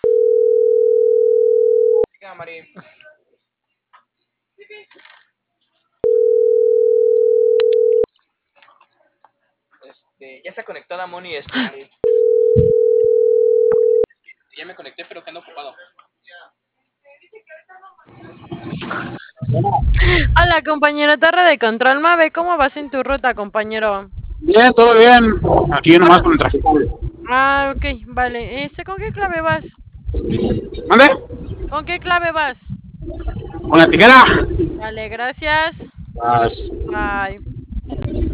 Diga, Mari. Ya se conectó Damoni, Mari. Ya me conecté, pero que ando ocupado. Hola, compañero Torre de Control Mave, ¿cómo vas en tu ruta, compañero? Bien, todo bien. Aquí nomás con el tráfico. Ah, ok, vale. ¿Con qué clave vas? ¿Mande? ¿Con qué clave vas? ¿Con la tijera? Vale, gracias. Las Bye.